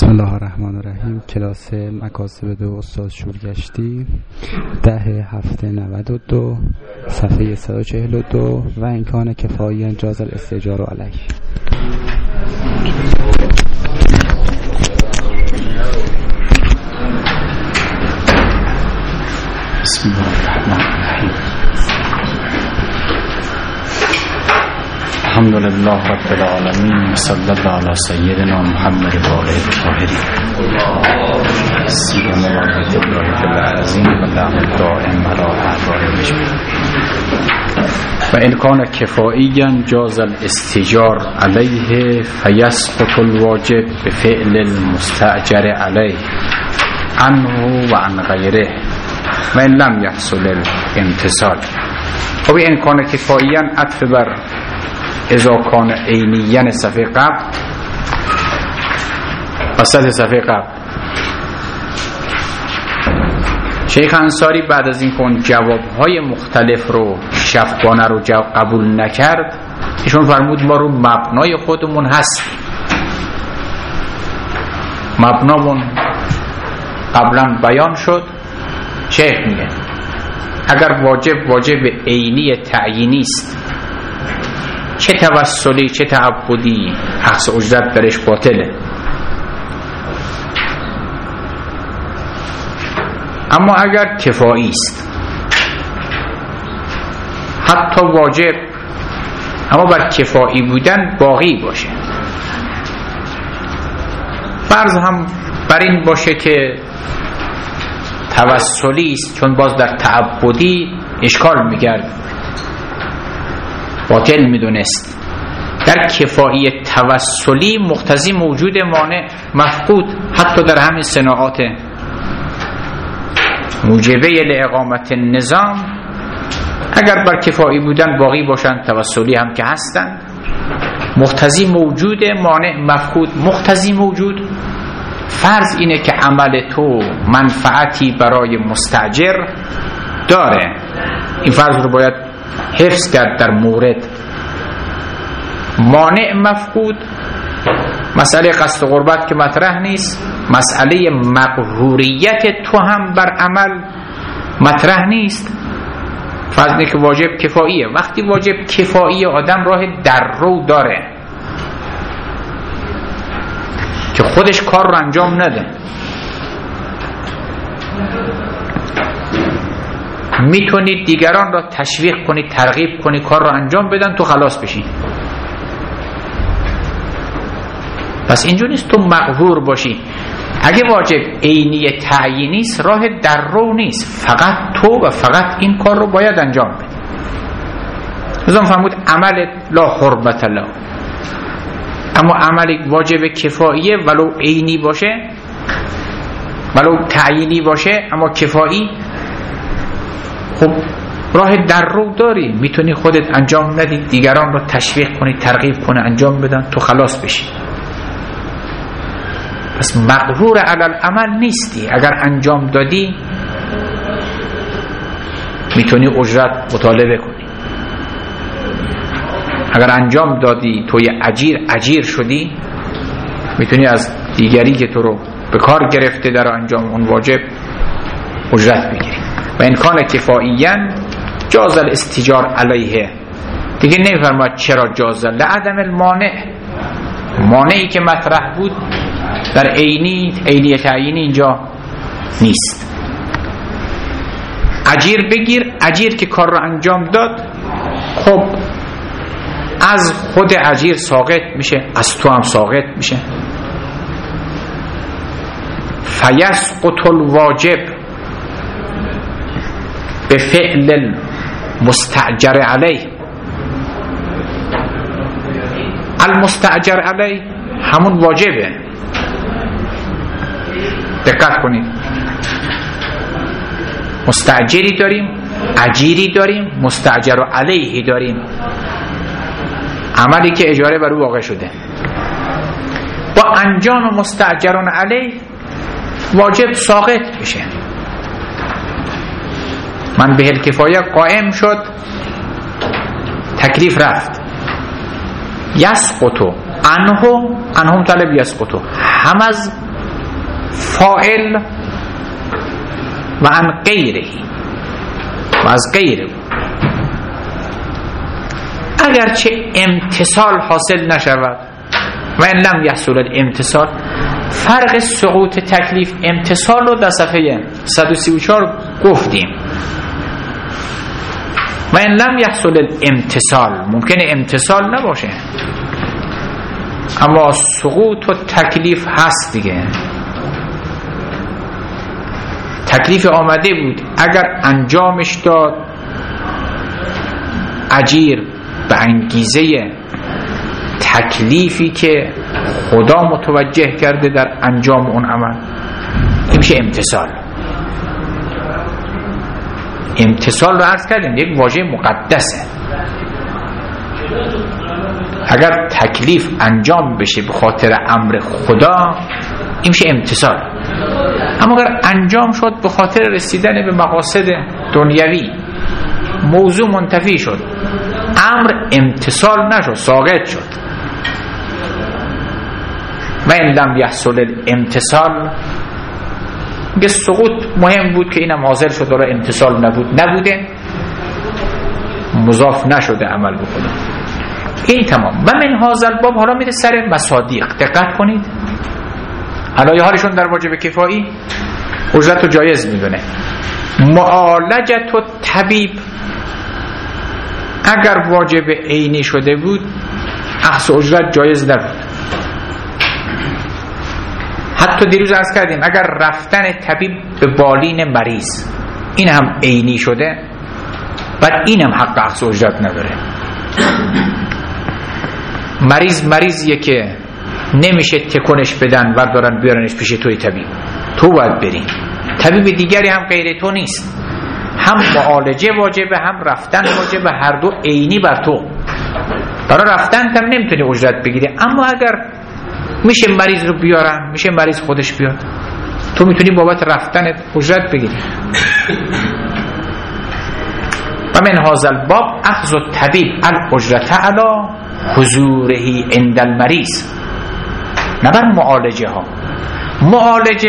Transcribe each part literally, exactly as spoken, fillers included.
بسم الله الرحمن الرحیم. کلاس مکاسب دو استاد شورگشتی، ده هفته نود و دو، صفحه صد و چهل و دو. و امکان کفایی جاز الاستئجار علیه. بسم الله الرحمن الرحیم. الحمد لله رب العالمین و صلی الله علی سیدنا محمد و آله الطاهرین سیما مولانا ابراهیم العظیم و لعنت دائم علی اعدائهم اجمعین. و ان کان کفائیا جاز الاستئجار علیه فیسقط الواجب بفعل المستأجر علیه عنه و عن غیره و ان لم یحصل الامتثال. خب این کان کفائیا عطف بر اذا کان عینیاً صفحه قبل، وسط صفحه قبل. شیخ انصاری بعد از این که جوابهای مختلف رو شفقانه رو جواب قبول نکرد، ایشون فرمود ما رو مبنای خودمون هست. مبنامون قبلا بیان شد. شیخ میگه اگر واجب واجب عینی تعیینی است، چه توسلی چه تعبدی، اخذ اجرت درش باطله. اما اگر کفایی است، حتی واجب اما بر کفایی بودن باقی باشه، فرض هم بر این باشه که توسلی است، چون باز در تعبدی اشکال میگرد، باطل میدونست. در کفایی توسلی مقتضی موجود مانع مفقود، حتی در همین صناعات موجبه لاقامت النظام اگر بر کفایی بودن باقی باشند، توسلی هم که هستند، مقتضی موجود مانع مفقود. مقتضی موجود فرض اینه که عمل تو منفعتی برای مستأجر داره، این فرض رو باید حفظ کرد در مورد. مانع مفقود مسئله قصد قربت که مطرح نیست، مسئله مقروریت تو هم بر عمل مطرح نیست. فرض اینه که واجب کفاییه. وقتی واجب کفاییه آدم راه در رو داره که خودش کار رو انجام نده. میتونید دیگران را تشویق کنید، ترغیب کنید کار را انجام بدن، تو خلاص بشین. پس اینجور نیست تو مغرور باشی. اگه واجب عینی تعیینی است، راه در رو نیست، فقط تو و فقط این کار رو باید انجام بدی. لازم فهمید عمل لا حرمت له. اما عمل واجب کفاییه، ولو عینی باشه ولو تعیینی باشه اما کفایی، خب راه در رو داری، میتونی خودت انجام ندی، دیگران رو تشویق کنی، ترغیب کنی انجام بدن، تو خلاص بشی. پس مغرور علی العمل نیستی. اگر انجام دادی میتونی اجرت مطالبه کنی. اگر انجام دادی توی اجیر اجیر شدی، میتونی از دیگری که تو رو به کار گرفته در انجام اون واجب اجرت بگیری. و این کان کفاییاً جاز الاستئجار علیه. دیگه نمیفرماید چرا جاز، لعدم المانع. مانعی که مطرح بود در عینی عینی تعیینی اینجا نیست. اجیر بگیر، اجیر که کار رو انجام داد، خب از خود اجیر ساقط میشه، از تو هم ساقط میشه. فیسقط الواجب به فعل المستأجر علیه. المستأجر علیه همون واجبه. دقت کنید، مستأجری داریم، اجیری داریم، مستأجر علیه داریم. عملی که اجاره بر او واقع شده، با انجام مستأجرون علیه واجب ساقط میشه. من به الکفایه قائم شد، تکلیف رفت. یسقطو عنه، عنهم طلب یسقطو، هم از فاعل و عن غیره و از غیره. اگرچه امتصال حاصل نشود و ان لم یحصل الامتصال، فرق سقوط تکلیف امتصال رو در صفحه صد و سی و چهار گفتیم. و ان لم یحصل الامتصال، ممکنه امتصال نباشه اما سقوط و تکلیف هست دیگه. تکلیف آمده بود، اگر انجامش داد اجیر به انگیزه تکلیفی که خدا متوجه کرده در انجام اون عمل، این میشه امتصال. امتصال رو عرض کردیم یک واژه مقدسه. اگر تکلیف انجام بشه به خاطر امر خدا، این میشه امتصال. اما اگر انجام شد به خاطر رسیدن به مقاصد دنیوی، موضوع منتفی شد، امر امتصال نشد، ساقط شد. و ان لم یحصل الامتصال، میگه سقوط مهم بود که اینم حاصل شد و امتصال نبود، نبوده، مضاف نشده عمل به خدا. این تمام. و من هذا الباب حالا میره سر مصادیق. دقت کنید، حالا حالشون در واجب کفایی اجرت رو جایز میدونه. معالجت و طبیب اگر واجب عینی شده بود، اخذ اجرت جایز نبود. حتی دیروز عرض کردیم اگر رفتن طبیب به بالین مریض این هم عینی شده، بعد این هم حق اخذ اجرت نداره. مریض مریضیه که نمیشه تکونش بدن بردارن بیارنش پیش توی طبیب، تو باید بری. طبیب دیگری هم غیر تو نیست، هم معالجه واجبه هم رفتن واجبه، هر دو عینی بر تو. برای رفتن هم نمیتونی اجرت بگیری، اما اگر میشه مریض رو بیارن، میشه مریض خودش بیاد، تو میتونی بابت رفتن اجرت بگیری. و من هذا الباب اخذ الطبیب الاجرت علی حضوره عند المریض، نه بر معالجه ها. معالجه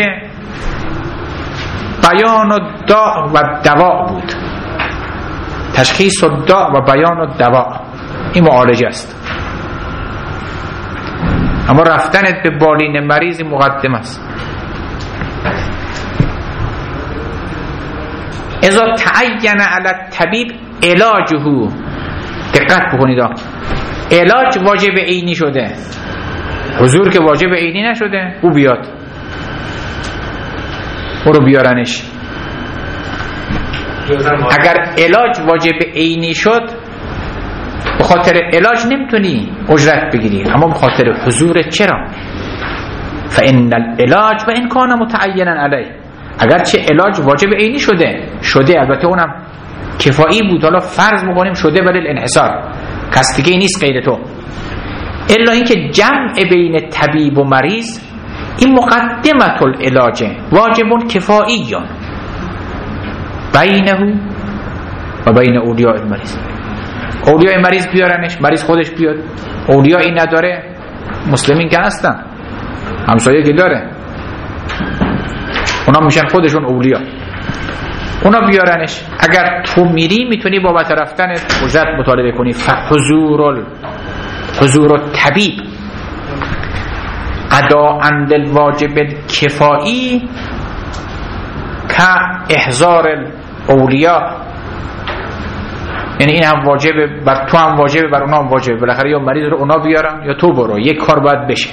بیان الداء و دواء بود، تشخیص الداء و بیان الدواء، این معالجه است. اما رفتنت به بالین مریض مقدم است. اذا تعین علی الطبیب علاجه، دقت بکنید، علاج واجب عینی شده، حضور که واجب عینی نشده، او بیاد، او رو بیارنش. اگر علاج واجب عینی شد، به خاطر علاج نمیتونی اجرت بگیری، اما به خاطر حضور چرا؟ فإن العلاج و ان کان متعینا علیه، اگر چه علاج واجب عینی شده شده البته اونم کفایی بود، حالا فرض می‌کنیم شده ولی الانحصار کس دیگه نیست غیر تو، الا اینکه جمع بین طبیب و مریض این مقدمت العلاج واجب کفایی بینه و بین اولیاء المریض. اولیاء مریض بیارنش، مریض خودش بیاد. اولیایی نداره، مسلمین که هستن، همسایه که داره، اونا میشن خودشون اولیا، اونا بیارنش. اگر تو میری میتونی بابت رفتن اجرت مطالبه کنی. فحضور حضور الطبیب ادا عند الواجب الکفایی که احضار الاولیا، یعنی این هم واجبه بر تو هم واجبه بر اونا هم واجبه، بالاخره یا مریض رو اونا بیارن یا تو برو، یک کار باید بشه.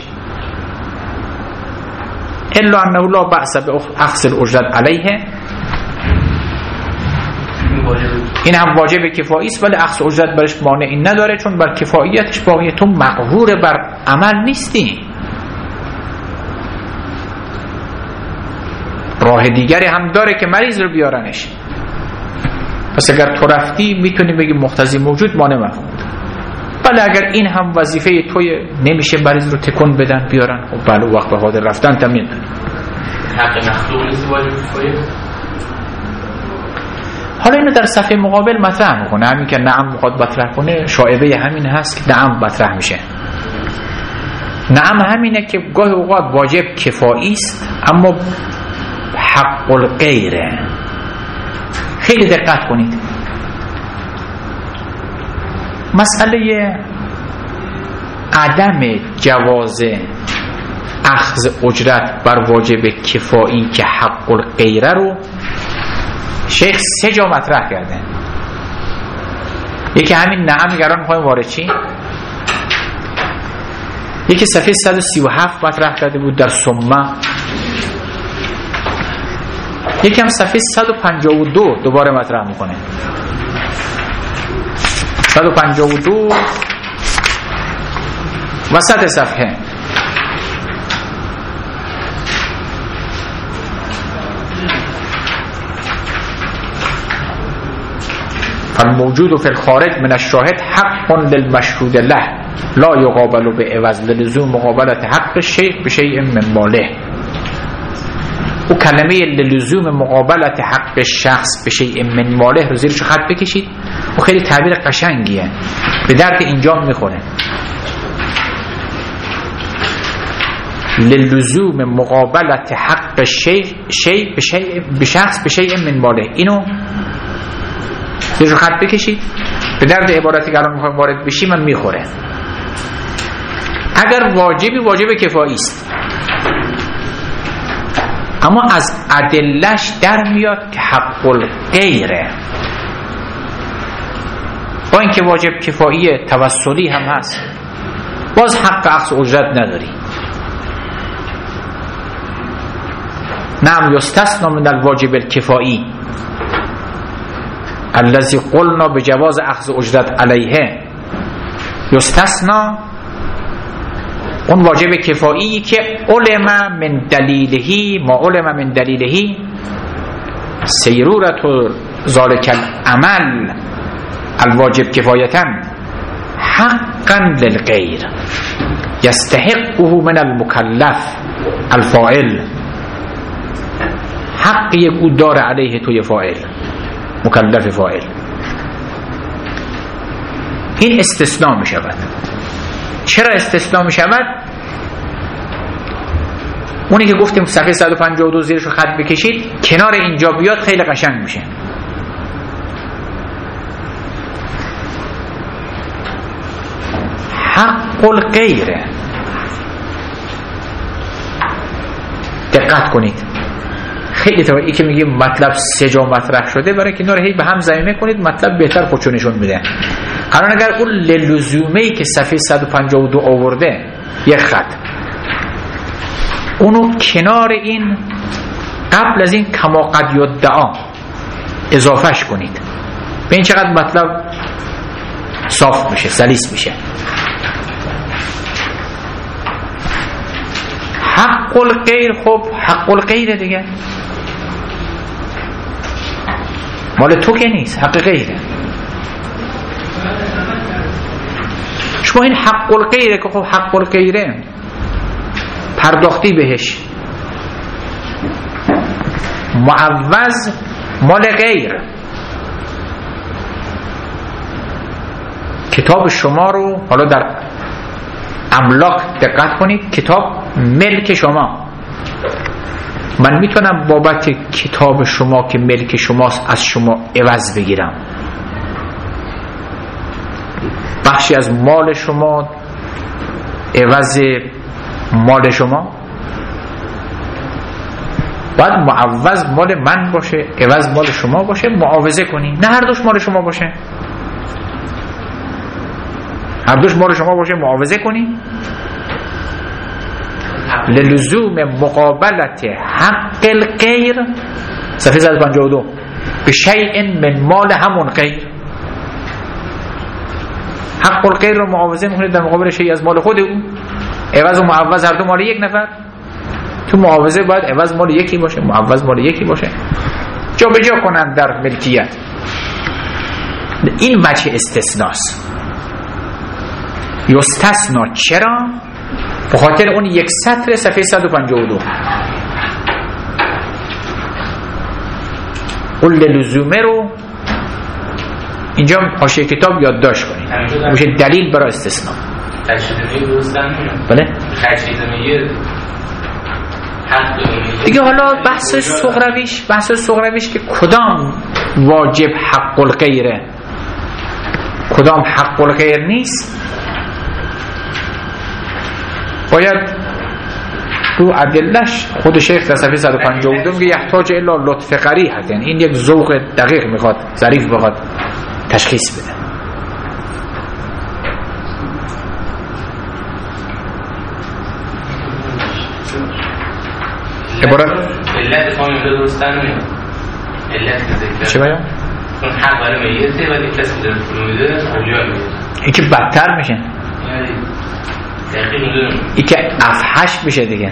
الا انه لا بأس باخذ الاجرت علیه، این هم واجب کفایی است ولی اخذ اجرت برش مانعی نداره، چون بر کفاییتش باقیه، تو مقهور بر عمل نیستی. راه دیگری هم داره که مریض رو بیارنش. پس اگر تو رفتی میتونی بگی مقتضی موجود مانع مفهوم، ولی اگر این هم وظیفه توی نمیشه مریض رو تکون بدن بیارن، خب بله وقت به حاضر رفتن تا میدن. حق مخلوق نیست واجب کفایه. حالا اینو در صفحه مقابل مطرح میکنه، همین که نعم میخواد مطرح کنه، شایبه همین هست که نعم مطرح میشه. نعم همینه که گاهی اوقات واجب کفایی است اما حق الغیره. خیلی دقت کنید، مسئله عدم جواز اخذ اجرت بر واجب کفایی که حق الغیره رو شیخ سه جا مطرح کرده. یکی همین نعم گران میخوایم وارد چی؟ یکی صفحه صد و سی و هفت مطرح کرده بود در سمه. یکی هم صفحه صد و پنجاه و دو دوباره مطرح میکنه. صد و پنجاه و دو وسط صفحه. فالموجود في الخارج من الشاهد حق للمشهود له لا يقابل بعوض للزوم مقابلة حق الشیخ بشیء من ماله. او کلمه للزوم مقابلت حق شخص بشیء من ماله رو زیرش خط بکشید. و خیلی تعبیر قشنگیه، به درد اینجا میخوره. للزوم مقابلت حق شیخ شیء بشیء بشخص بشیء من ماله، اینو زیرش خط بکشید. به درد عبارتی که الان میخوایم وارد بشیم من میخوره. اگر واجبی واجب کفایی است اما از ادلش در میاد که حق الغیره، با اینکه واجب کفایی توسلی هم هست باز حق اخذ اجرت نداری. نعم یستثنی من الواجب الکفایی الذي قلنا بجواز اخذ اجرت علیه. یستثنی اون واجب کفایی که علم من دلیلهی ما علم من دلیلهی سیرورت ذالک العمل الواجب کفایتا حقا للغیر یستحقه من المکلف الفاعل. حق یک او داره علیه توی فاعل، مکلف فاعل. این استثناء می شود. چرا استثناء می شود؟ اونی که گفتیم صفحه صد و پنجاه و دو زیرش رو خط بکشید، کنار اینجا بیاد خیلی قشنگ میشه. حق الغیره، دقت کنید خیلی طبعی که میگه مطلب سه جا مطرح شده برای که اینا رو هی به هم ضمیمه کنید مطلب بهتر خودشو نشون میده. قرار اگر اون لزومه‌ای که صفحه صد و پنجاه و دو آورده یک خط، اونو کنار این قبل از این کما قد یدعا اضافهش کنید. به این چقدر مطلب صاف میشه، سلیس میشه. حق الغیر، خب حق الغیر دیگه مال تو که نیست، حق غیره. شما این حق الغیره که خب حق الغیره پرداختی بهش، معوض مال غیر. کتاب شما رو حالا در املاک دقت کنید، کتاب ملک شما، من میتونم بابت کتاب شما که ملک شماست از شما عوض بگیرم. بخشی از مال شما عوض مال شما، باید معوض مال من باشه عوض مال شما باشه، معاوضه کنیم. نه هر دوش مال شما باشه، هر دوش مال شما باشه معاوضه کنیم. للزوم مقابلت حق الغیر صفحه صد و پنجاه و دو به شیء من مال همون غیر. حق الغیر رو معاوضه میکنید در مقابل شیء از مال خود او. عوض و معوض هر دو مال یک نفر. تو معاوضه باید عوض مال یکی باشه، معوض مال یکی باشه، جا به جا کنند در ملکیت. این وجه استثناست. یستثنا چرا؟ به خاطر اون یک سطر صفحه صد و پنجاه و دو. اون لزومه رو اینجا حاشیه کتاب یادداشت کنید، میشه دلیل برای استثناء. تجهیزی درست نمیاد. بله تجهیزی حق دیگه. حالا بحث صغرویش بحث صغرویش که کدام واجب حق الغیره کدام حق الغیر نیست، باید رو ادلش خود شیخ در صفحه صد و پنجاه و دو میگه یحتاج الا لطف قریح، یعنی این یک ذوق دقیق میخواد، ظریف بخواد تشخیص بده. عبارت علت فامیل درست نمیاد. علت ذکر چه بیان؟ اون حق برای میته ولی کسی در فرویده اولیا میده. این که بدتر میشه، یعنی دقیق میدونم این که افحش میشه دیگه.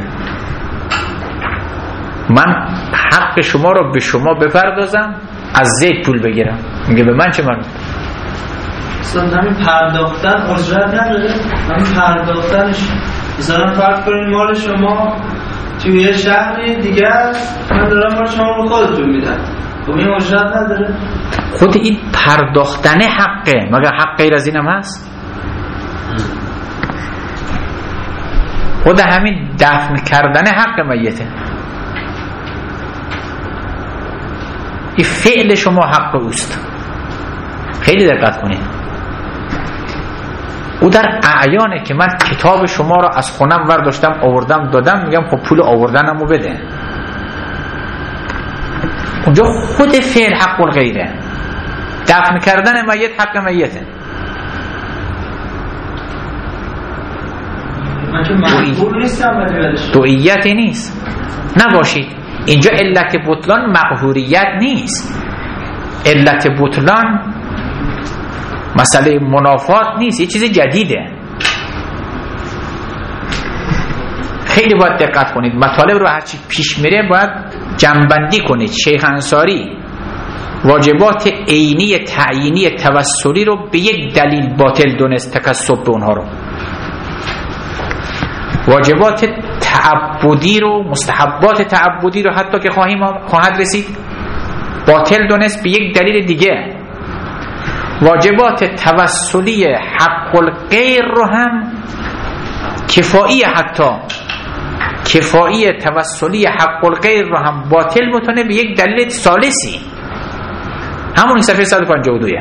من حق شما رو به شما بپردازم، از زید پول بگیرم، میگه به من چه من؟ اصلا همین پرداختن اجرت نداره، همین پرداختنش. مثلا فرض کنید مال شما توی یه شهری دیگه است، من دارم مال شما رو خودتون میدم، خب این اجرت نداره؟ خود این پرداختن حقه، مگه حق غیر از اینم هست؟ خود همین دفن کردن حق میته. این فعل شما حق اوست. خیلی دقت کنید. او در اعیانه که من کتاب شما را از خونم ورداشتم آوردم دادم، میگم خب پول آوردنمو بده. اونجا خود فعل حق الغیره، دفن کردن میت حق میته. من که مقبول نیستم ولی بدش دوئیتی نیست. نباشید اینجا علت بطلان مقهوریت نیست. علت بطلان مسئله منافات نیست، یه چیز جدیده. خیلی باید دقت کنید، مطالب رو هرچی پیش میره باید جمع‌بندی کنید. شیخ انصاری واجبات عینی تعیینی توسلی رو به یک دلیل باطل دونست، تکسب به اونها رو. واجبات تعبدی رو، مستحبات تعبدی رو حتی که خواهیم خواهد رسید باطل دونست به یک دلیل دیگه. واجبات توسلی حق الغیر رو هم کفایی، حتی کفایی توسلی حق الغیر رو هم باطل بتونه به یک دلیل ثالثی، همون صفحه صد و پنجاه و دو.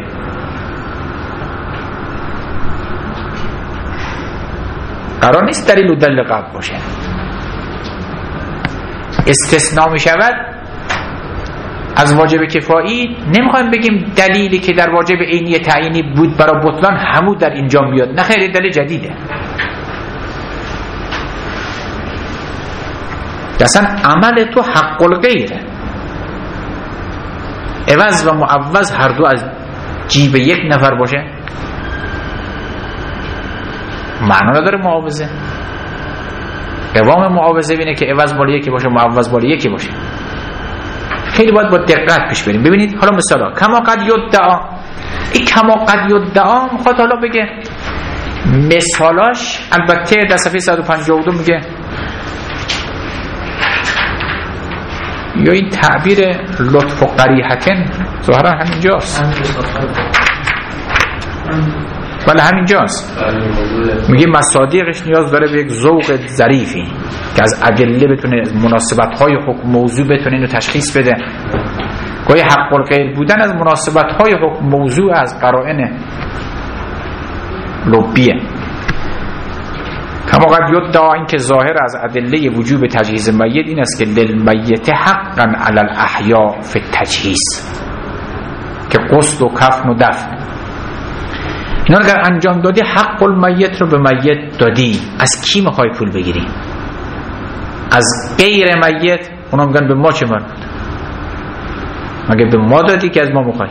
قرار نیست دلیل و دلیل قبل باشه، استثناء می شود از واجب کفایی. نمیخوایم بگیم دلیلی که در واجب عینی تعیینی بود برای بطلان همون در اینجا میاد، نه خیلی دلیل جدیده. اصلا عمل تو حق الغیره، عوض و معوض هر دو از جیب یک نفر باشه معنا نداره. معاوضه قوام معاوضه بینه که عوض بالا یکی باشه، معوض بالا یکی باشه. خیلی باید با دقت پیش بریم. ببینید حالا مثلا کما قد یدعا، این کما قد یدعا میخواد حالا بگه مثالاش، البته در صفحه صد و پنجاه و دو میگه یا این تعبیر لطف و قریحتن ظاهرا همینجاست، بله همینجاست. میگه مصادیقش نیاز داره به یک ذوق ظریفی که از ادله بتونه، از مناسبت‌های حکم موضوع بتونه اینو تشخیص بده. گاهی حق الغیر بودن از مناسبت‌های حکم موضوع، از قرائن لبیه. کما قد یدعا، این که ظاهر از ادله وجوب تجهیز میت این است که للمیت حقا علی الاحیاء فی التجهیز، که غسل و کفن و دفن اینا اگر انجام دادی حق المیت رو به میت دادی. از کی میخوای پول بگیری؟ از غیر میت. اونا میگن به ما چه مربوط؟ مگه به ما دادی که از ما میخوای؟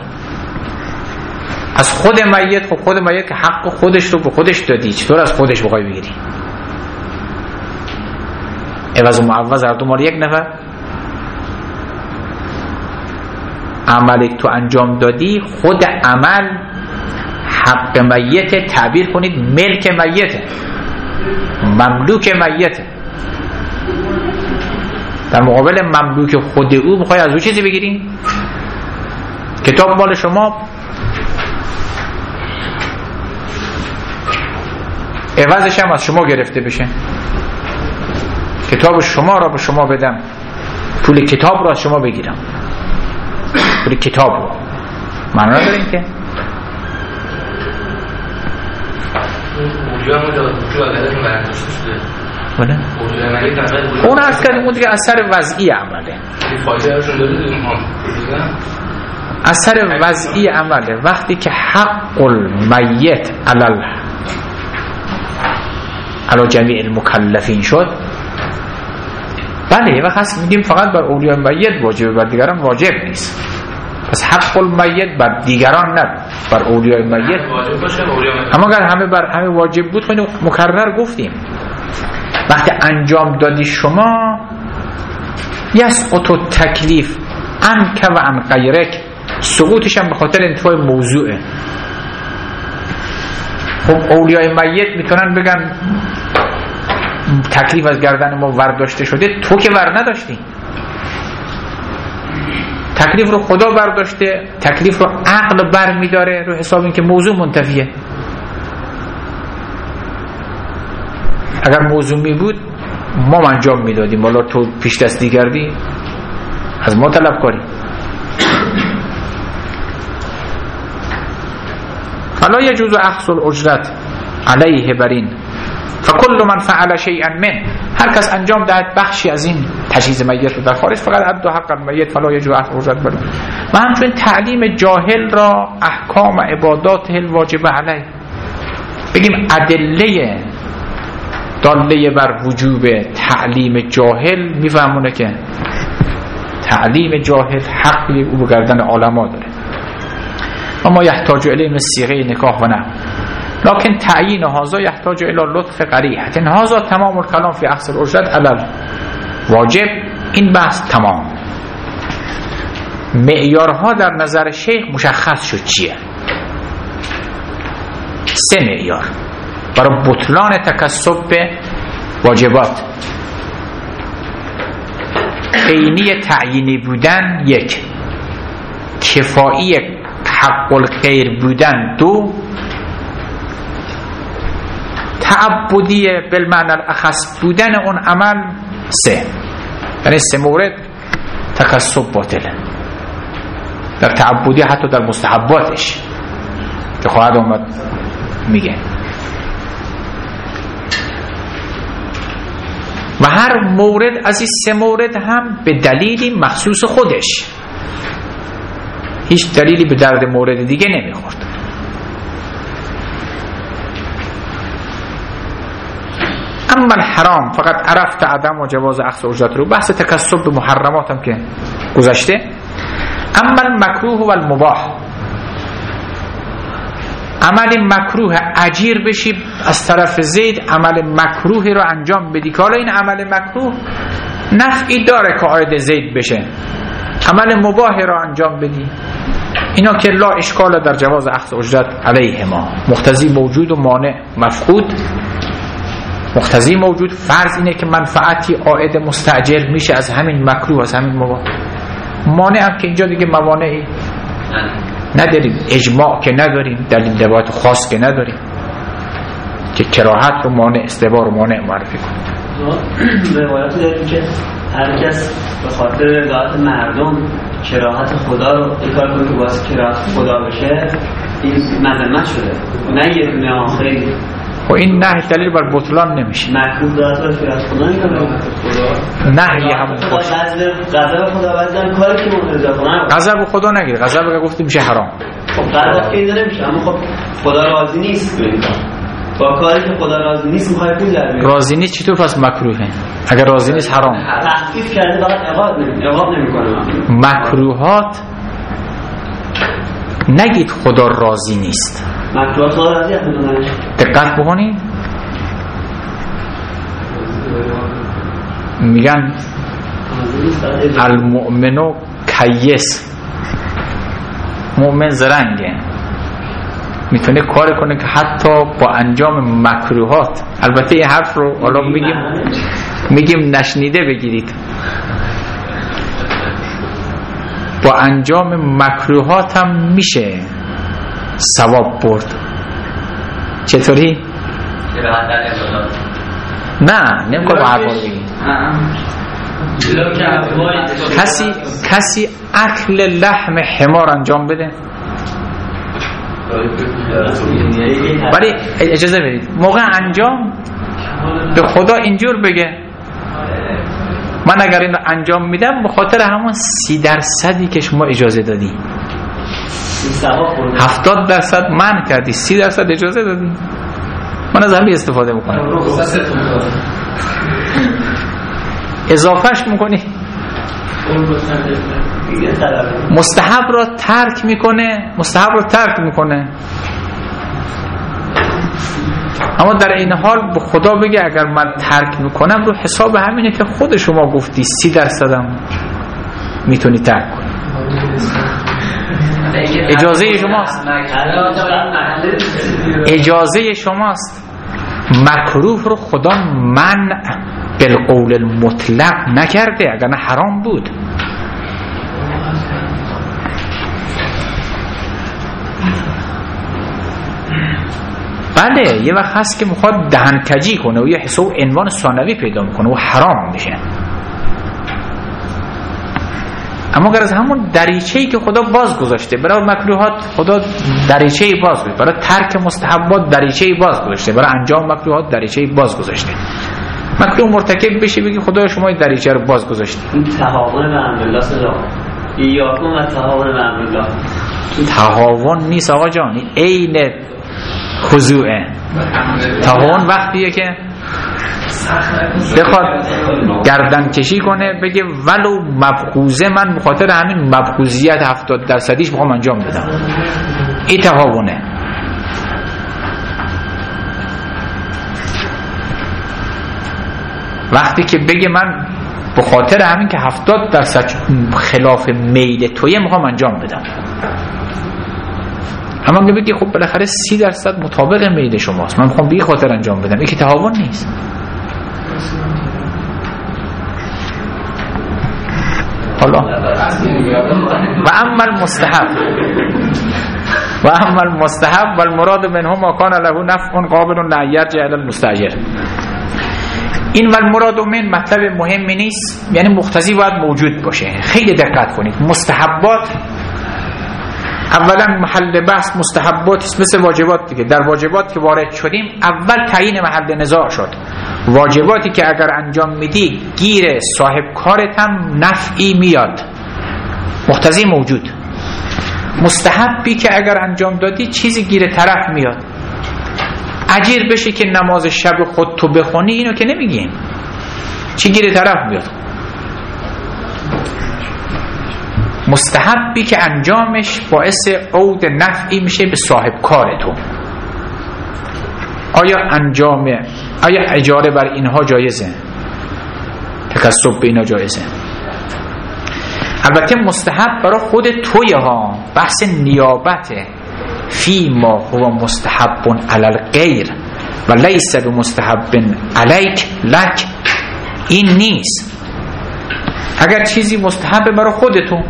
از خود میت. خب خود میت که حق خودش رو به خودش دادی، چطور از خودش بخوای بگیری؟ عوض و معوض هر دو مال یک نفر. عملی تو انجام دادی، خود عمل حق میت، تعبیر کنید ملک میت، مملوک میت. در مقابل مملوک خود او میخوای از او چیزی بگیری؟ کتاب مال شما، عوضش هم از شما گرفته بشه، کتاب شما را به شما بدم، پول کتاب را از شما بگیرم، پول کتاب رو. معنا نداره این که بله اون عرض کردیم اون دیگه اثر وضعی عمله، اثر وضعی عمله. وقتی که حق المیت علل علی جمیع المکلفین شد، بله یه وقت هست میگیم فقط بر اولیاء میت واجبه، بر دیگران واجب نیست. پس حق المیت بر دیگران نه، بر اولیاء میت اما اگر همه بر همه واجب بود خیلی مکرر گفتیم وقتی انجام دادی شما یسقط التکلیف عنک و عن غیرک، سقوطش هم به خاطر انتفاع موضوعه. خب اولیاء میت میتونن بگن تکلیف از گردن ما ورداشته شده، تو که ور نداشتی. تکلیف رو خدا برداشته، تکلیف رو عقل بر میداره رو حساب این که موضوع منتفیه. اگر موضوع می بود ما انجام میدادیم، والا تو پیش دستی کردی از ما طلب کاری. فلا یجوز اخذ الاجرت علیه برین فکل من فعل شیئا من، هر کس انجام دهد بخشی از این تجهیز میت رو در خارج فقط ادى حق المیت فلا یجوز اخذ اجرت برین. و همچنین تعلیم جاهل را احکام عبادات الواجب علیه، بگیم ادله داله بر وجوب تعلیم جاهل، میفهمونه که تعلیم جاهل حقی او بگردن علما داره. اما یحتاج الیه صیغه نکاح و نه، لكن تعیین هذا یحتاج الی لطف قریحه. هذا تمام الکلام فی اخذ الاجرت علی واجب. این بحث تمام. معیارها در نظر شیخ مشخص شد چیه. سه معیار برای بطلان تکسب به واجبات. عینی تعیینی بودن یک، کفایی حق الخیر بودن دو، تعبدی بالمعنی الاخص بودن اون عمل سه. یعنی سه مورد تکسب باطله در تعبدی، حتی در مستحباتش که خواهد اومد میگه. و هر مورد از این سه مورد هم به دلیلی مخصوص خودش، هیچ دلیلی به درد مورد دیگه نمیخورد. اما الحرام فقط عرفت عدم و جواز اخذ اجرت رو، بحث تکسب به محرمات هم که گذشته. اما المکروه و المباح، عمل مکروه اجیر بشی از طرف زید، عمل مکروه رو انجام بدی که حالا این عمل مکروه نفعی داره که عاید زید بشه، عمل مباح رو انجام بدی، اینا که لا اشکال در جواز اخذ اجرت علیه ما. مقتضی موجود و مانع مفقود. مقتضی موجود فرض اینه که منفعتی عاید مستاجر میشه از همین مکروه، از همین مباح. مانع هم که اینجا دیگه موانعی نداریم، اجماع که نداریم، دلیل روایت خاص که نداریم که کراهت رو مانع، استبار رو مانع معرفی کنیم. روایت داریم که هر کس به خاطر رضایت مردم کراهت خدا رو اکار کنه که واسه کراهت خدا بشه، این مذمت شده، نه یه دونه آخری. و این نهی دلیل بر بطلان نمیشه. مکروه دارد و کراهت خدا نمیکنه، نهی همون خوش غضب خدا بعدن کاری که مرتضی کنه، غضب خدا نگیر، غضب که گفته میشه حرام. خب غضب که این نمیشه، اما خب خدا راضی نیست با کاری که خدا راضی نیست، میخوای پول در بیاری. راضی نیست چطور پس مکروهه؟ اگر راضی نیست حرام. تخفیف کرده فقط عقاب نمی عقاب نمیکنه. مکروهات نگید خدا راضی نیست، مکروهات خدا راضی است. دقت بکنید، میگن المؤمنو کیس، مؤمن زرنگه، میتونه کار کنه که حتی با انجام مکروهات، البته این حرف رو حالا میگیم میگیم نشنیده بگیرید، با انجام مکروهات هم میشه ثواب برد. چطوری؟ کراهت در عبادات. نه نمیخواد با حرفا رو بگی. کسی کسی اکل لحم حمار انجام بده؟ ولی اجازه بدید موقع انجام به خدا اینجور بگه من اگر این رو انجام میدم به خاطر همون سی درصدی که شما اجازه دادی، هفتاد درصد من کردی، سی درصد اجازه دادی، من از همین استفاده میکنم. اضافهش میکنی، مستحب را ترک میکنه، مستحب را ترک میکنه. اما در این حال به خدا بگه اگر من ترک میکنم رو حساب همینه که خود شما گفتی سی درصدم میتونی ترک کنی. اجازه شماست، اجازه شماست. مکروه رو خدا منع بالقول المطلق نکرده، اگر نه حرام بود. بله یه وقت هست که میخواد دهنکجی کنه و یه حساب عنوان ثانوی پیدا میکنه و حرام میشه. اما اگر از همون دریچه‌ای که خدا باز گذاشته برای مکروهات، خدا دریچه‌ای باز گذاشته، برای ترک مستحبات دریچه‌ای باز گذاشته، برای انجام مکروهات دریچه‌ای باز گذاشته. مکروه مرتکب بشی بگی خدا شما این دریچه رو باز گذاشته. این تهاون به امر الله صدا یاکم و تهاون به امر الله. تهاون نیست آقا جان، عین خضوعه. تهاون وقتیه که بخواد گردن کشی کنه بگه ولو مبغوزه من بخاطر همین مبغوزیت هفتاد درصدیش میخوام انجام بدم، این تهاونه. وقتی که بگه من بخاطر همین که هفتاد درصد خلاف میل تویه میخوام انجام بدم، اما اگه بگی خب بالاخره سی درصد مطابق میل شماست من میخوام بی خاطر انجام بدم، این که تهاون نیست. حالا و اما المستحب و اما المستحب والمراد منه ما کان له نفع قابل ان یرجع الی المستاجر. این والمراد من مطلب مهمی نیست، یعنی مقتضی باید موجود باشه. خیلی دقت کنید. مستحبات اولا محل بحث مستحبات مثل واجبات دیگه. در واجبات که وارد شدیم اول تعیین محل نزاع شد. واجباتی که اگر انجام میدی گیر صاحب کارت هم نفعی میاد، مقتضی موجود. مستحبی که اگر انجام دادی چیزی گیر طرف میاد، اجیر بشه که نماز شب خود تو بخونی، اینو که نمیگیم، چی گیر طرف میاد. مستحبی که انجامش باعث عود نفعی میشه به صاحب کار تو. آیا انجام آیا اجاره بر اینها جایزه؟ تکسب به اینها جایزه؟ البته مستحب برای خود توی ها، بحث نیابته. فی ما هو مستحب علی الغیر و لیس بمستحب علیک لک، این نیست. اگر چیزی مستحب برای خودتون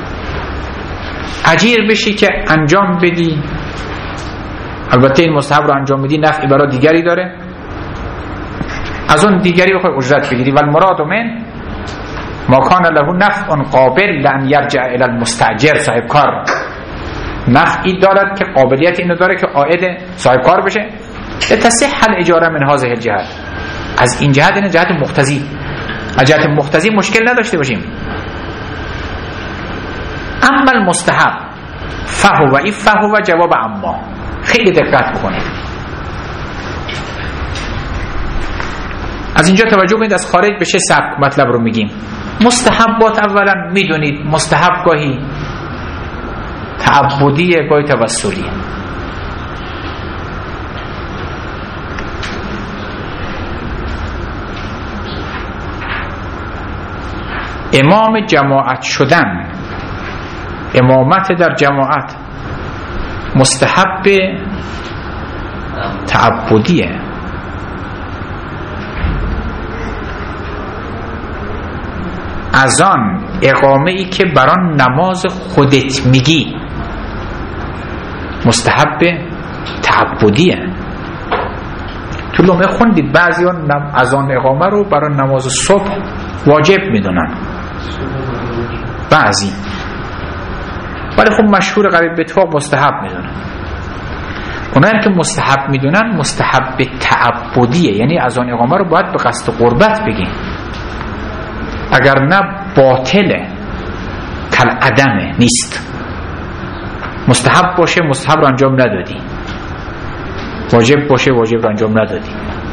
اجیر بشی که انجام بدی، البته این مستحب رو انجام بدی نفعی برای دیگری داره، از اون دیگری بخوای اجرت بگیری. و المراد من ما کان له نفع قابل لان یرجع الی المستاجر، صاحب کار نفعی دارد که قابلیت اینو داره که عائد صاحب کار بشه. لتصح الاجاره من هذه الجهت، از این جهت، این جهت مقتضی. از جهت مقتضی مشکل نداشته باشیم. اما المستحب فهو، این فهو جواب اما. خیلی دقت بکنید. از اینجا توجه کنید از خارج به چه سبک مطلب رو میگیم. مستحبات اولا میدونید مستحب گاهی تعبدی، گاهی توسلی. امام جماعت شدن، امامت در جماعت مستحب تعبدیه. از آن اقامه ای که بران نماز خودت میگی مستحب تعبدیه. تو لومه خوندید بعضی ها اذان اقامه رو برای نماز صبح واجب میدونن، بعضی، ولی خب مشهور قریب به اتفاق مستحب میدونن. اونایی که مستحب میدونن مستحب تعبدیه، یعنی اذان اقامه رو باید به قصد قربت بگین، اگر نه باطله، کل عدمه، نیست. مستحب باشه مستحب رو انجام ندادی، واجب باشه واجب رو انجام ندادی.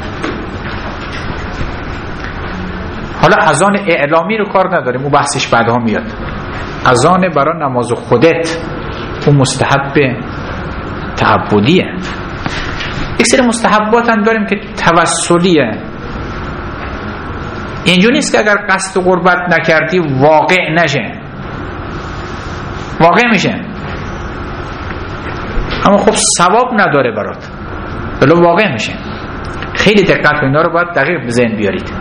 حالا اذان اعلامی رو کار نداریم، اون بحثش بعدها میاد. اذان برای نماز خودت اون مستحب تعبدیه. یک سری مستحبات هم داریم که توسلیه. اینجوری نیست که اگر قصد قربت نکردی واقع نشه، واقع میشه، اما خب ثواب نداره برات، ولی واقع میشه. خیلی دقت کنید، اینا رو باید دقیق به ذهن بیارید.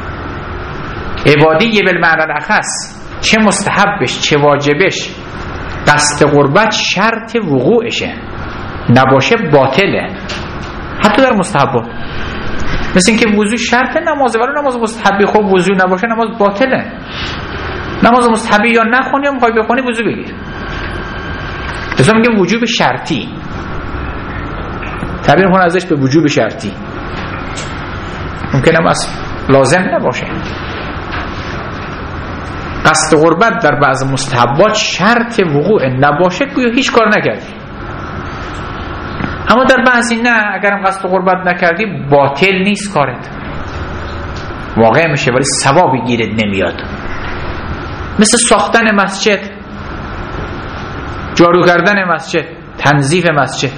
عبادی بالمعنی الاخص، چه مستحبش چه واجبش، قصد قربت شرط وقوعشه، نباشه باطله. حتی در مستحبات مثل این که وضو شرط نمازه، ولی نماز مستحبی خب وضو نباشه نماز باطله. نماز مستحبی یا نخونی یا میخوای بخونی وضو بگیر. لذا میگه وجوب شرطی، تعبیر کنه ازش به وجوب شرطی، ممکنه از لازم نباشه. قصد قربت در بعض مستحبات شرط وقوع نباشه گویا هیچ کار نکردی، اما در بعضی نه، اگرم قصد قربت نکردی باطل نیست کارت، واقع میشه ولی ثوابی گیرت نمیاد. مثل ساختن مسجد، جارو کردن مسجد، تنظیف مسجد،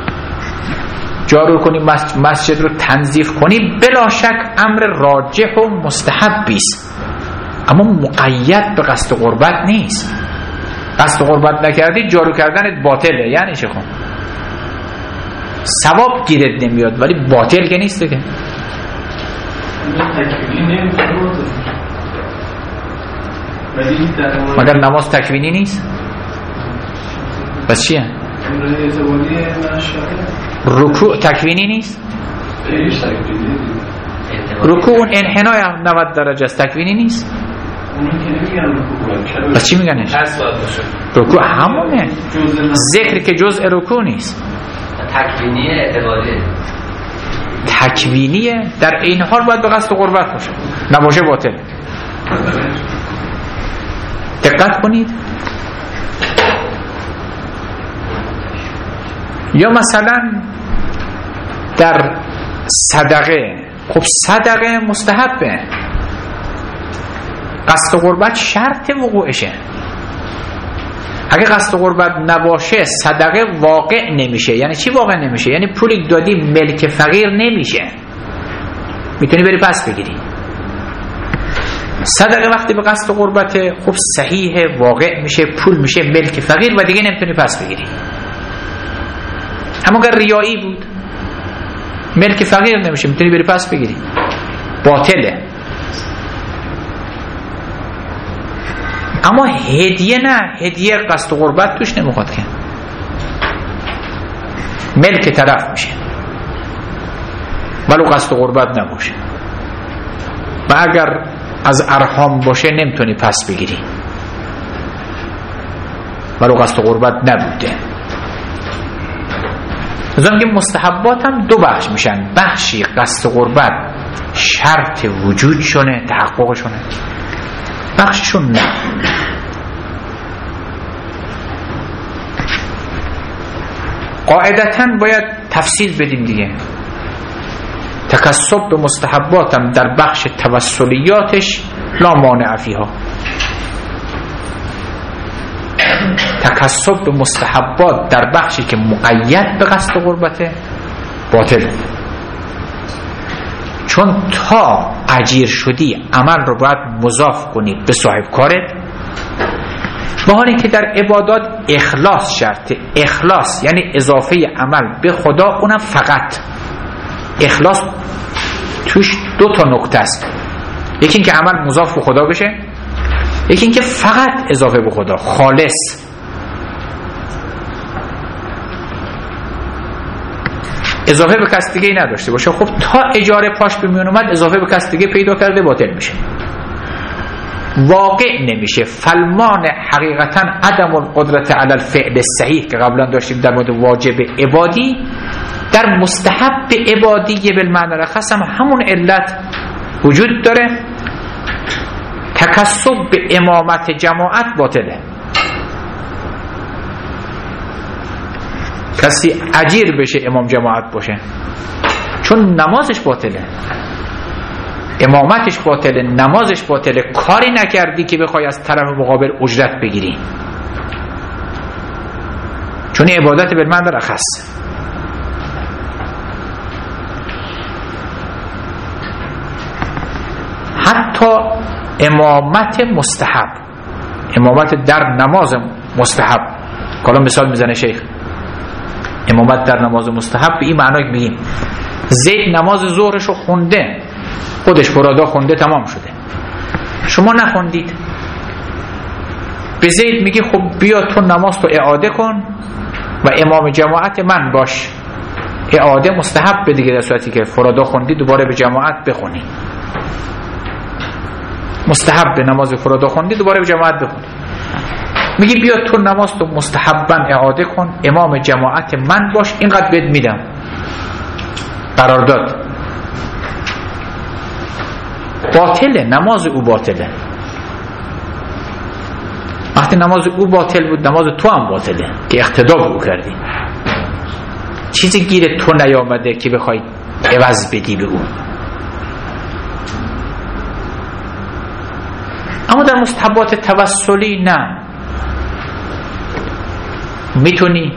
جارو کنی مسجد رو تنظیف کنی بلا شک امر راجح و مستحبی است، اما مقید به قصد قربت نیست. قصد قربت نکردی جارو کردنت باطله، یعنی چه؟ خون ثواب گیرت نمیاد ولی باطل که نیست دیگه. مگر نماز تکوینی نیست؟ بس چیه؟ رکوع تکوینی نیست؟ رکوع اون انحنای نود درجه است، تکوینی نیست؟ بس چی میگنش؟ رکوع همونه، ذکر که جزء رکوع نیست، تکوینی اعتباری، تکوینیه، در این حال باید به قصد قربت باشه، نباشه باطل. دقت کنید. یا مثلا در صدقه، خب صدقه مستحبه، قصد قربت شرط وقوعشه. اگه قصد قربت نباشه صدقه واقع نمیشه. یعنی چی واقع نمیشه؟ یعنی پولی دادی ملک فقیر نمیشه، میتونی بری پس بگیری. صدقه وقتی به قصد قربت خب صحیح واقع میشه، پول میشه ملک فقیر و دیگه نمیتونی پس بگیری. اما اگر ریایی بود ملک فقیر نمیشه، میتونی بری پس بگیری، باطله. اما هدیه نه، هدیه قصد قربت توش نمیخواد که، ملک طرف میشه ولو قصد قربت نباشه، و اگر از ارحام باشه نمیتونی پس بگیری ولو قصد قربت نبوده. لذا که مستحبات هم دو بخش میشن، بخشی قصد قربت شرط وجود شونه، تحقق شونه، بخششون نه. قاعدتاً باید تفصیل بدیم دیگه. تکسب به مستحباتم در بخش توسلیاتش لا مانع فیها، تکسب به مستحبات در بخشی که مقید به قصد قربته باطل، چون تا اجیر شدی عمل رو باید مضاف کنی به صاحب کارت، به حالی که در عبادات اخلاص شرطه. اخلاص یعنی اضافه عمل به خدا، اونم فقط. اخلاص توش دو تا نکته است، یکی این که عمل مضاف به خدا بشه، یکی این که فقط اضافه به خدا، خالص. اضافه به کس دیگه نداشته باشه. خب تا اجاره پاش به میون اومد اضافه به کس دیگه پیدا کرده، باطل میشه، واقع نمیشه. فالمان حقیقتا عدم القدرت علی الفعل الصحیح که قبلا داشتیم در مورد واجب عبادی، در مستحب عبادی بالمعنی الخاص هم همون علت وجود داره. تکسب به امامت جماعت باطله. کسی اجیر بشه امام جماعت باشه چون نمازش باطله، امامتش باطله، نمازش باطله، کاری نکردی که بخوای از طرف مقابل اجرت بگیری، چون عبادت بالمعنی الخاص. حتی امامت مستحب، امامت در نماز مستحب، کلا مثال میزنه شیخ، امامت در نماز مستحب به این معنی میگیم زید نماز ظهرش رو خونده، خودش فرادا خونده، تمام شده، شما نخوندید، به زید میگی خب بیا تو نماز تو اعاده کن و امام جماعت من باش. اعاده مستحب به دیگه، در صورتی که فرادا خوندی دوباره به جماعت بخونی، مستحب به نماز فرادا خوندی دوباره به جماعت بخونی. میگی بیا تو نماز تو مستحباً اعاده کن، امام جماعت من باش، اینقدر بهت میدم، قرارداد. باطله، نماز او باطله. وقتی نماز او باطل بود نماز تو هم باطله که اقتدا به او کردی. چیزی گیر تو نیامده که بخوای عوض بدی به او. اما در مستحبات توسلی نه، میتونی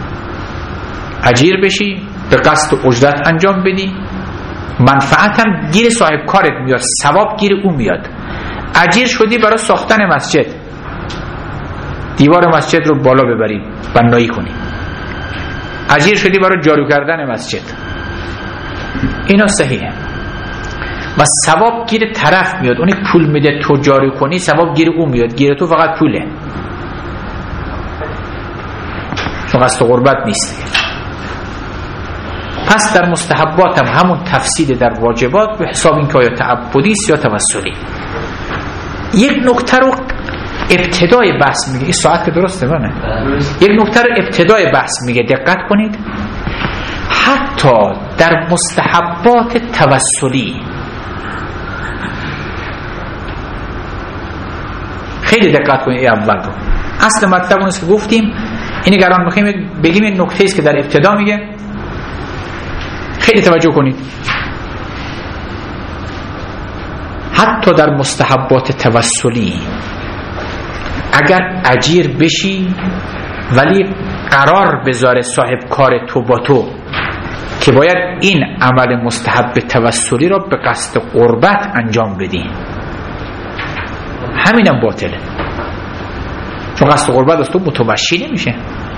اجیر بشی، به قصد اجرت انجام بدی، منفعت هم گیر صاحب کارت میاد، ثواب گیر او میاد. اجیر شدی برای ساختن مسجد، دیوار مسجد رو بالا ببری، بنایی کنی. اجیر شدی برای جارو کردن مسجد، اینا صحیحه و ثواب گیر طرف میاد. اونی پول میده تو جارو کنی، ثواب گیر او میاد، گیر تو فقط پوله، چون قصد قربت نیست. پس در مستحبات هم همون تفصیل در واجبات به حساب این که آیا تعبدی است یا توسلی. یک نکته رو ابتدای بحث میگه، این ساعت که درسته منه، یک نکته رو ابتدای بحث میگه، دقت کنید. حتی در مستحبات توسلی خیلی دقت کنید. این اول رو اصل مطلب اون است که گفتیم، اینی گران میخواییم بگیم این نکته است که در ابتدا میگه، خیلی توجه کنید. حتی در مستحبات توسلی اگر اجیر بشی ولی قرار بذاره صاحب کار تو با تو که باید این عمل مستحب توسلی را به قصد قربت انجام بدی، همینم باطله، چون قصد قربت از تو متوشی نمیشه.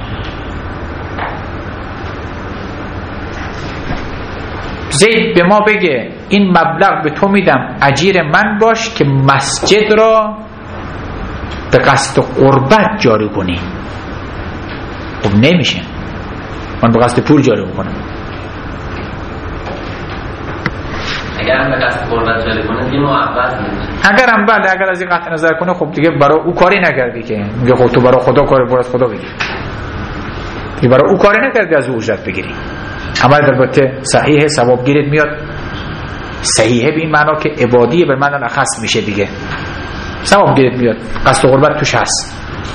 زید به ما بگه این مبلغ به تو میدم اجیر من باش که مسجد را به قصد قربت جاری کنی، خب نمیشه، من به قصد پول جاری میکنم. اگر هم به قصد قربت جاری کنه دیگه معبد نمیشه. اگر هم بله، اگر از این قطع نظر کنه خب دیگه برای او کاری نکردی که میگه خب تو برای خدا کار، برای از خدا بگیر، دیگه برای او کاری نکردی از او اجرت بگیری. عمل البته صحیحه، ثواب گیرت میاد. صحیحه به این معنا که عبادیه، به معنی اخص میشه دیگه، ثواب گیرت میاد، قصد قربت توش هست.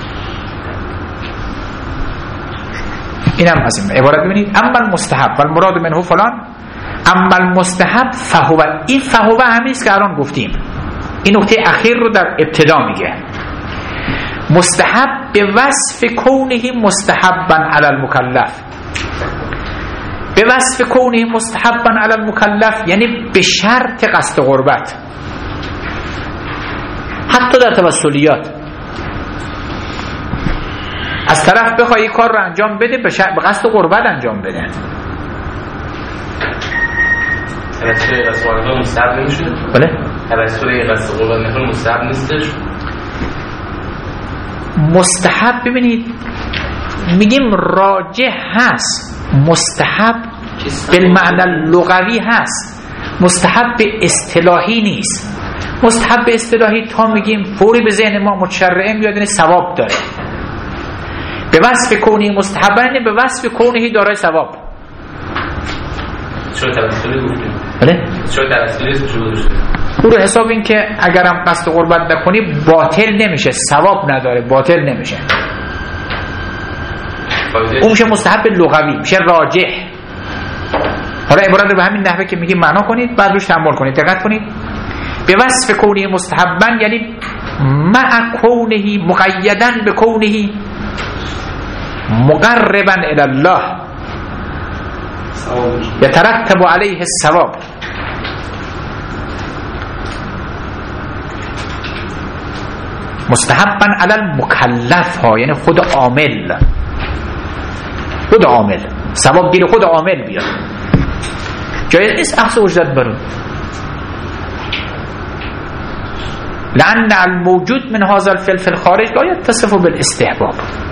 اینم از این عبارت. ببینید اما المستحب والمراد منه فلان، اما المستحب فهو، این فهو همیست که الان گفتیم، این نکته اخیر رو در ابتدا میگه. مستحب به وصف کونه مستحبا علی المکلف، به وصف کونه مستحبا علی المکلف یعنی به شرط قصد قربت. حتی در توسلیات از طرف بخوای کار رو انجام بده به قصد قربت انجام بده. توسلی قصد قربت مستحب نمیشه؟ بله؟ توسلی قصد قربت نکنه مستحب نیستش؟ مستحب ببینید میگیم راجح هست، مستحب بالمعنی لغوی هست، مستحب اصطلاحی نیست. مستحب اصطلاحی تا میگیم فوری به ذهن ما متشرعه میاد، یعنی ثواب داره. به وصف کونی مستحب یعنی به وصف کونی دارای ثواب. چرا توسلی گفتیم؟ بله؟ چرا توسلی شروع شده؟ او رو حساب این که اگرم قصد قربت نکنی باطل نمیشه، ثواب نداره، باطل نمیشه. اون میشه مستحب لغوی، میشه راجح. حالا عبارت رو به همین نحوه که میگیم معنا کنید، بعد روش تأمل کنید. دقت کنید. به وصف کونه مستحبا یعنی مع کونه مقیدا به کونه مقربا الی الله یترتب علیه الثواب. مستحبا علی المکلف ها یعنی خود عامل، خود عامل ثواب گیر خود عامل بیاد. جایز نیست اخذ اجرت برون. لأن الموجود من هذا الفعل في الخارج لا يتصف بالاستحباب،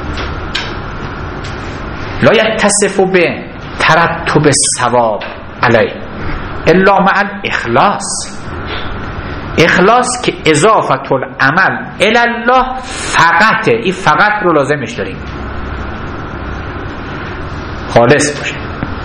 لا يتصف بترتب الثواب عليه الا مع الاخلاص. اخلاص که اضافت العمل الی الله فقط، این فقط رو لازمش داریم، خالص باشه.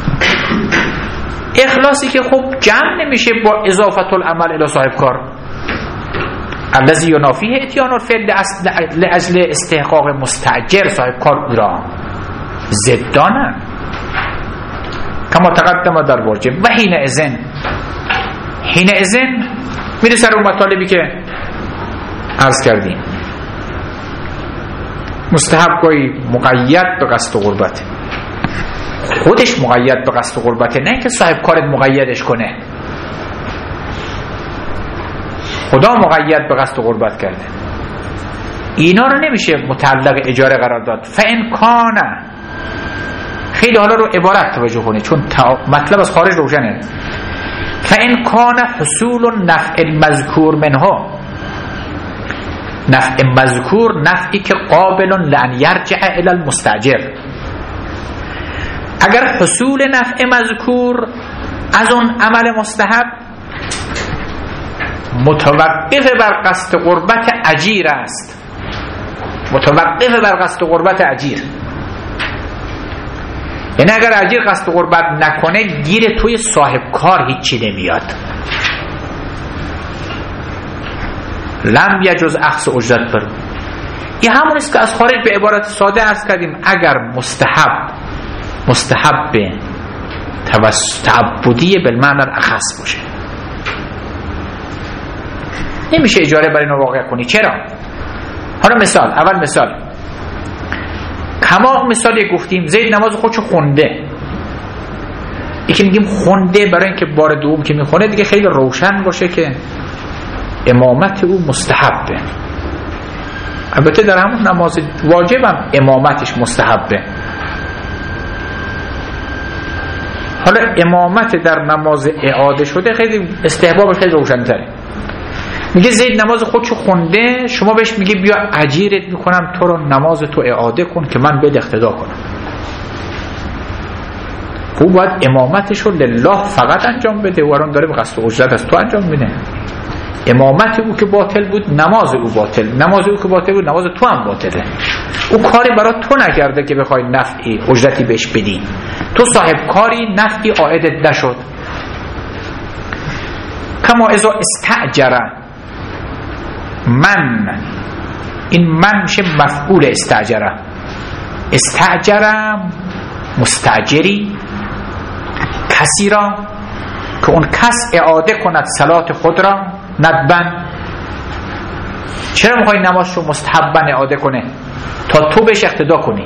اخلاصی که خب جمع نمیشه با اضافت العمل الی صاحب کار. الذی ینافیه اتیان الفعل لاجل استحقاق مستاجر صاحب کار او را ضدانه کما تقدم در واجب. و حین اذن حین اذن میره سر اون مطالبی که عرض کردیم. مستحب گاهی مقید به قصد قربته، خودش مقید به قصد قربته، نه که صاحب کارت مقیدش کنه. خدا مقید به قصد قربت کرده. اینا رو نمیشه متعلق اجاره قرار داد. فان کان، خیلی حالا رو عبارت توجه کنید چون مطلب از خارج روشنه. فان کان حصول نفع المذکور منها، نفع مذکور نفعی که قابل لان یرجع الی المستاجر. اگر حصول نفع مذکور از اون عمل مستحب متوقف بر قصد قربت اجیر است، متوقف بر قصد قربت اجیر، یعنی اگر اجیر قصد قربت نکنه گیر توی صاحب کار هیچی نمیاد. لم یجوز اخذ اجرت بر. این همون است که از خارج به عبارت ساده عرض کردیم. اگر مستحب مستحب تعبدی بالمعنی الاخص باشه نمیشه اجاره برای اینو واقع کنی. چرا؟ حالا مثال، اول مثال کما مثالی گفتیم زید نماز خودشو خونده، یکی میگیم خونده برای اینکه بار دوم که میخونه دیگه خیلی روشن باشه که امامت او مستحبه. البته در همون نماز واجبم امامتش مستحبه. حالا امامت در نماز اعاده شده خیلی استحبابش خیلی روشن تره. میگه زید نماز خودشو خونده، شما بهش میگه بیا اجیرت میکنم تو رو نماز تو اعاده کن که من بهت اقتدا کنم. خوب باید امامتش رو لله فقط انجام بده و الان داره به قصد اجرت از تو انجام میده. امامت او که باطل بود نماز او باطل، نماز او که باطل بود نماز تو هم باطله. او کاری برای تو نکرده که بخوای نفعی اجرتی بهش بدی، تو صاحب کاری نفعی عائدت نشد. کما اذا استعجره، من این من میشه مفعول استعجره. استعجره مستاجری کسی را که اون کس اعاده کند صلات خود را ندبن. چرا میخوای نماز رو مستحبا اعاده کنه؟ تا تو بهش اقتدا کنی.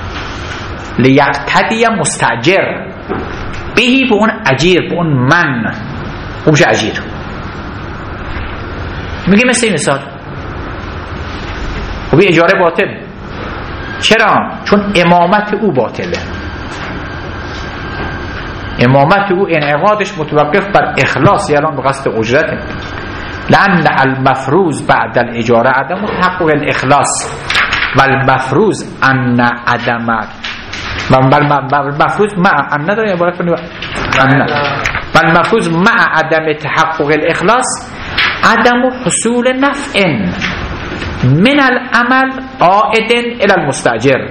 لیقتدی مستاجر بهی، به اون اجیر، به اون من، اون میشه اجیر. میگه مثل این مثال خب اجاره باطل. چرا؟ چون امامت او باطله. امامت او انعقادش متوقف بر اخلاص یعنی به قصد اجرته. لأن المفروض بعد الاجاره عدم تحقق الاخلاص و المفروض ان عدم بل مفروض مع ان نداره عبارت کنی بل مفروض مع عدم تحقق الاخلاص عدم حصول نفع من العمل عائد الى المستاجر.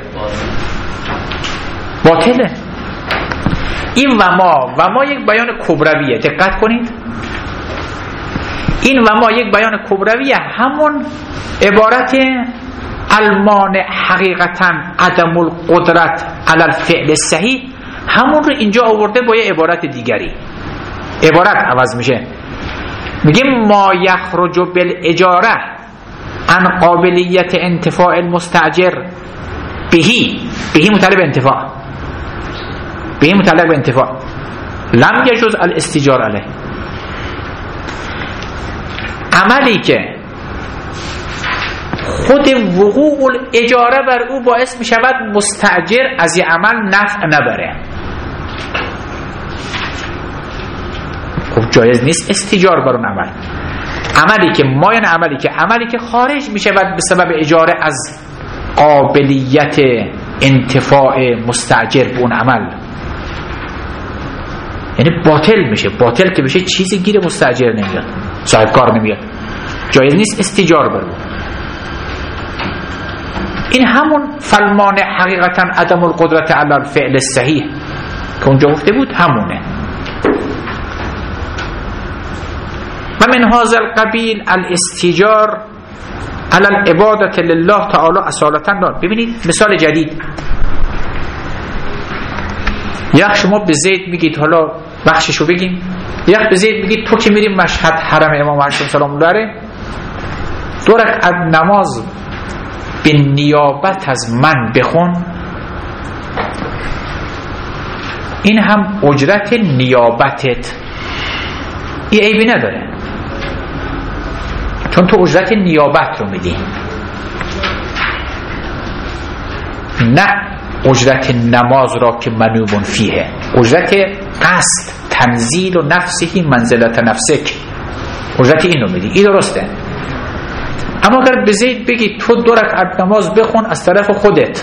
باطله. این و ما و ما یک بیان کبرویه، دقت کنید. این و ما یک بیان کبرویه، همون عبارت المانع حقیقتا عدم القدرت علی الفعل صحیح، همون رو اینجا آورده با یه عبارت دیگری. عبارت عوض میشه، میگیم ما یخرج بالاجاره عن قابلیت انتفاع المستاجر بهی، بهی مطلب انتفاع، بهی مطلب انتفاع لم یجوز الاستیجار علیه. عملی که خود وقوع الاجاره بر او باعث می شود مستاجر از این عمل نفع نبره، خب جایز نیست استیجار بر اون عمل. عملی که ما یعنی عملی که عملی که خارج می شود به سبب اجاره از قابلیت انتفاع مستاجر به اون عمل، یعنی باطل میشه. باطل که بشه چیزی گیر مستاجر نمیاد، صاحب کار نمیاد، جایز نیست استیجار بر اون. این همون فالمانع حقیقتا عدم القدرت علی الفعل صحیح که اونجا گفته بود همونه. و من هذا القبیل الاستیجار علی العبادة لله تعالی اصالتا دار. ببینید مثال جدید، یک شما به زید میگید، حالا بخششو بگیم، یک به زید میگید تو که میریم مشهد حرم امام علیه السلام داره، دو رکعت نماز به نیابت از من بخون، این هم اجرت نیابتت، این عیبی نداره چون تو اجرت نیابت رو میدی، نه اجرت نماز را که منوبون فیه، اجرت قصد تنزیل و نفسهی منزلت نفسک، اجرت این رو میدی، این درسته. اما اگر به زید بگی تو دو رکعت نماز بخون از طرف خودت،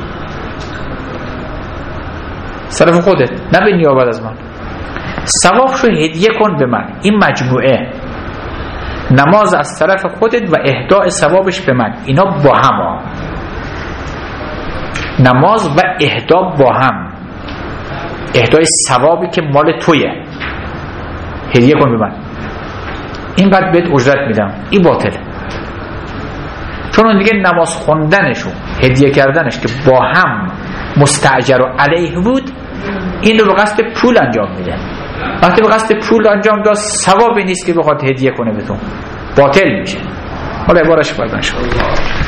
از طرف خودت، نه به نیابت از من، ثوابش رو هدیه کن به من، این مجموعه نماز از طرف خودت و اهداء ثوابش به من، اینا با هم ها. نماز و اهدا با هم، اهدای ثوابی که مال تویه هدیه کن به من، این بعد بهت اجرت میدم، این باطله. چون اون دیگه نماز خوندنش و هدیه کردنش که با هم مستاجر و علیه بود، این رو به قصد پول انجام میده. وقتی به قصد پول انجام داد ثوابی نیست که بخواد هدیه کنه به تو، باطل میشه. حالا عبارش بردن شد.